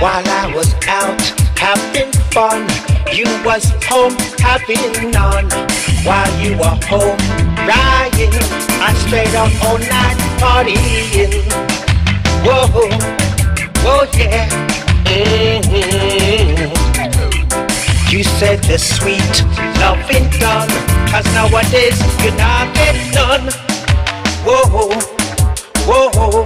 While I was out having fun, you was home having none. While you were home crying, I stayed up all night partying. Whoa, whoa, yeah. You said the sweet loving done, 'cause nowadays you not get none. Whoa, whoa.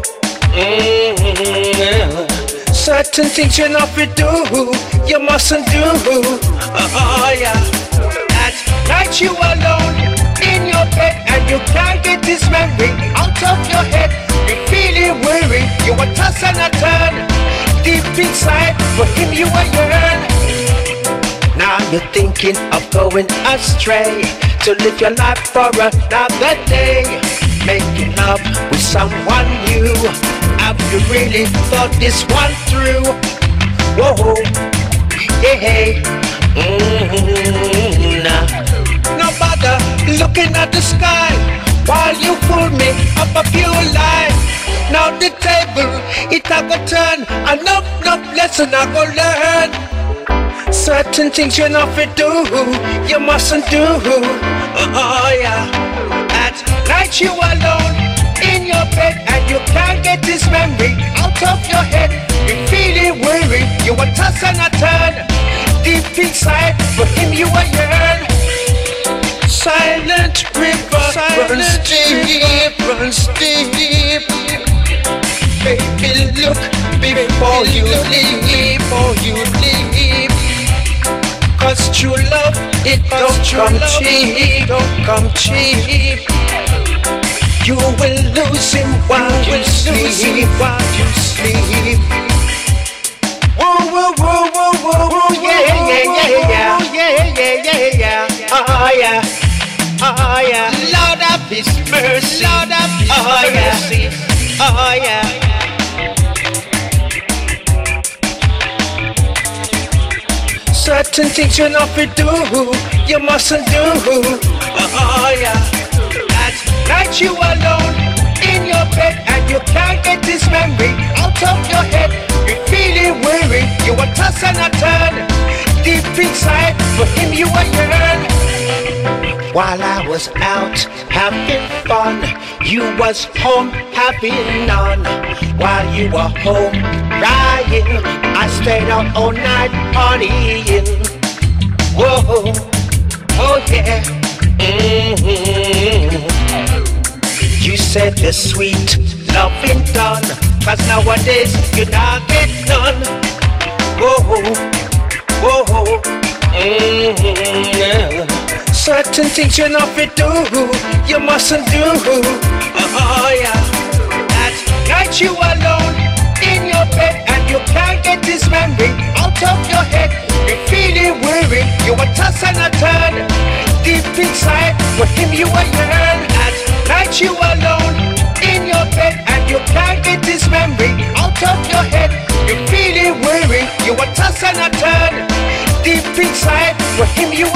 Certain things you not to do, you mustn't do. Oh yeah. That night you alone in your bed and you can't get this memory out of your head. You're feeling weary, you a toss and a turn. Deep inside, for him you a yearn. Now you're thinking of going astray, to live your life for another day, making love with someone new. Have you really thought this one through? Whoa, yeah. Nah. No bother looking at the sky while you fool me up a few lines. Now the table, it a go turn, and no lesson I go learn. Certain things you not to do, you mustn't do. Oh yeah. At night you alone in your bed and you can't get this memory out of your head. You're feeling weary, you a toss and a turn. Deep inside, for him you a yearn. Silent river runs deep. Baby, look before you leave. 'Cause true love, it don't come cheap. You will lose him while you sleep. Whoa, whoa, whoa, whoa, whoa, whoa, yeah. Oh yeah. Lord of His mercy. Oh yeah. Certain things you not to do, you mustn't do. Oh yeah. That night you alone in your bed and you can't get this memory out of your head. You're feeling weary, you a toss and a turn. Deep inside, for him you a yearn. While I was out having fun, you was home having none. While you were home crying, I stayed out all night partying. Whoa, oh yeah. You said the sweet loving done, 'cause nowadays you not get none. Whoa. Certain things you not to do, you mustn't do. Oh yeah. That night you alone in your bed and you can't get this memory out of your head. You're feeling weary, you a toss and a turn. Deep inside, for him you a yearn. At night you alone in your bed and you can't get this memory out of your head. You're feeling weary, you a toss and a turn. Deep inside, for him you